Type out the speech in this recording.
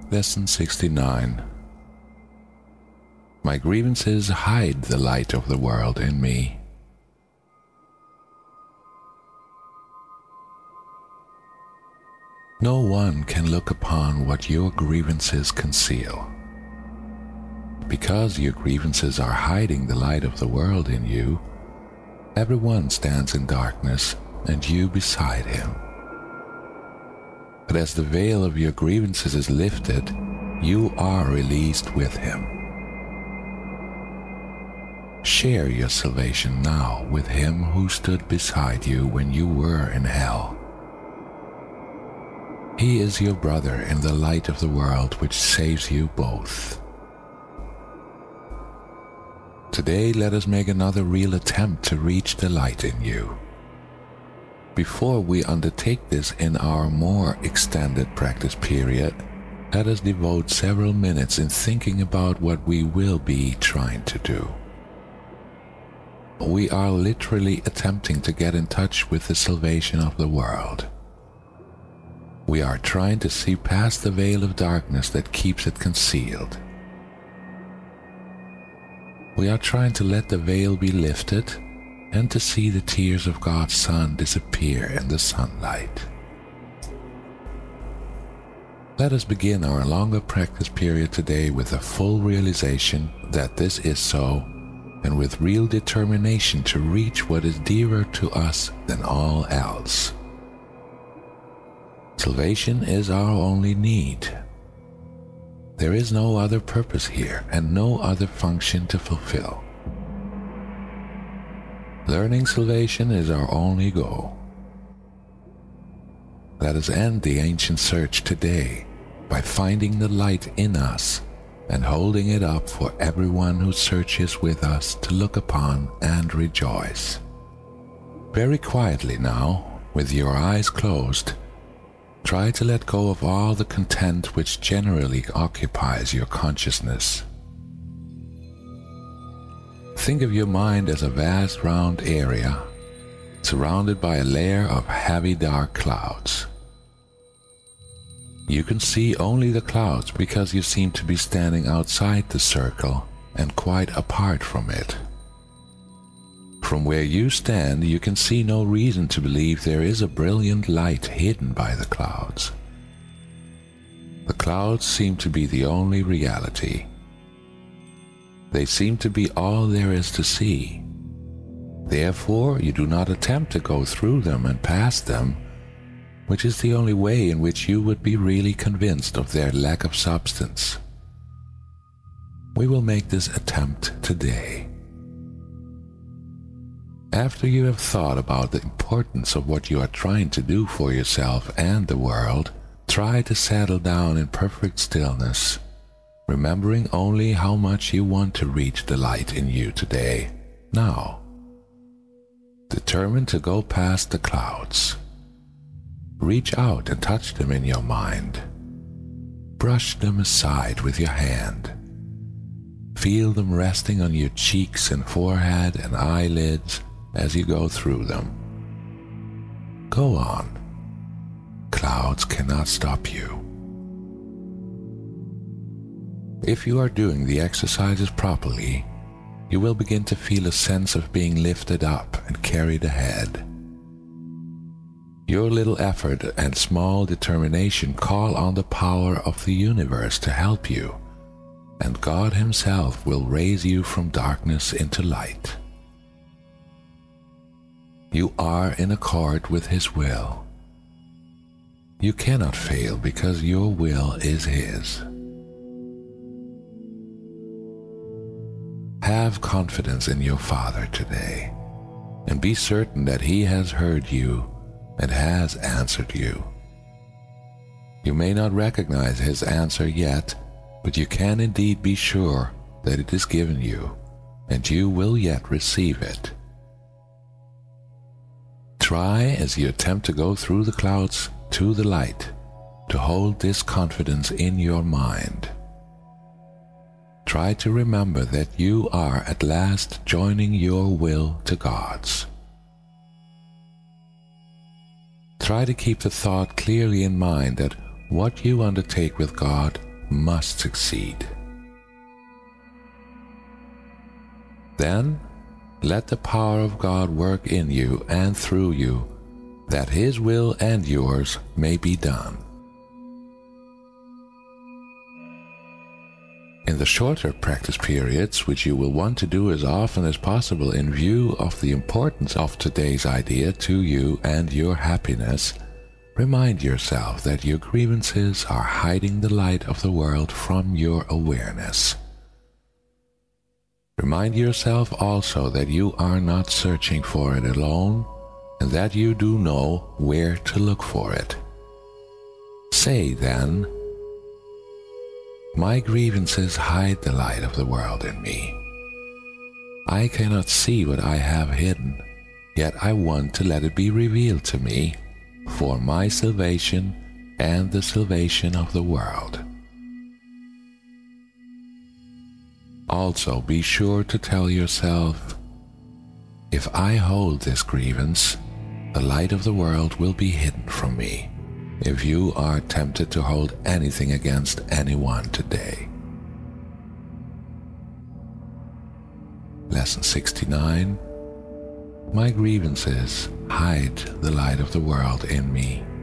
Lesson 69. My grievances hide the light of the world in me. No one can look upon what your grievances conceal. Because your grievances are hiding the light of the world in you, everyone stands in darkness and you beside him. But as the veil of your grievances is lifted, you are released with him. Share your salvation now with him who stood beside you when you were in hell. He is your brother in the light of the world which saves you both. Today let us make another real attempt to reach the light in you. Before we undertake this in our more extended practice period, let us devote several minutes in thinking about what we will be trying to do. We are literally attempting to get in touch with the salvation of the world. We are trying to see past the veil of darkness that keeps it concealed. We are trying to let the veil be lifted and to see the tears of God's Son disappear in the sunlight. Let us begin our longer practice period today with a full realization that this is so, and with real determination to reach what is dearer to us than all else. Salvation is our only need. There is no other purpose here and no other function to fulfill. Learning salvation is our only goal. Let us end the ancient search today by finding the light in us and holding it up for everyone who searches with us to look upon and rejoice. Very quietly now, with your eyes closed, try to let go of all the content which generally occupies your consciousness. Think of your mind as a vast round area, surrounded by a layer of heavy dark clouds. You can see only the clouds because you seem to be standing outside the circle and quite apart from it. From where you stand, you can see no reason to believe there is a brilliant light hidden by the clouds. The clouds seem to be the only reality. They seem to be all there is to see. Therefore, you do not attempt to go through them and past them, which is the only way in which you would be really convinced of their lack of substance. We will make this attempt today. After you have thought about the importance of what you are trying to do for yourself and the world, try to settle down in perfect stillness, remembering only how much you want to reach the light in you today, now. Determined to go past the clouds. Reach out and touch them in your mind. Brush them aside with your hand. Feel them resting on your cheeks and forehead and eyelids as you go through them. Go on. Clouds cannot stop you. If you are doing the exercises properly, you will begin to feel a sense of being lifted up and carried ahead. Your little effort and small determination call on the power of the universe to help you, and God Himself will raise you from darkness into light. You are in accord with His will. You cannot fail because your will is His. Have confidence in your Father today, and be certain that He has heard you and has answered you. You may not recognize His answer yet, but you can indeed be sure that it is given you, and you will yet receive it. Try, as you attempt to go through the clouds to the light, to hold this confidence in your mind. Try to remember that you are at last joining your will to God's. Try to keep the thought clearly in mind that what you undertake with God must succeed. Then let the power of God work in you and through you, that His will and yours may be done. In the shorter practice periods, which you will want to do as often as possible in view of the importance of today's idea to you and your happiness, remind yourself that your grievances are hiding the light of the world from your awareness. Remind yourself also that you are not searching for it alone, and that you do know where to look for it. Say then, "My grievances hide the light of the world in me. I cannot see what I have hidden, yet I want to let it be revealed to me, for my salvation and the salvation of the world." Also be sure to tell yourself, "If I hold this grievance, the light of the world will be hidden from me," if you are tempted to hold anything against anyone today. Lesson 69. My grievances hide the light of the world in me.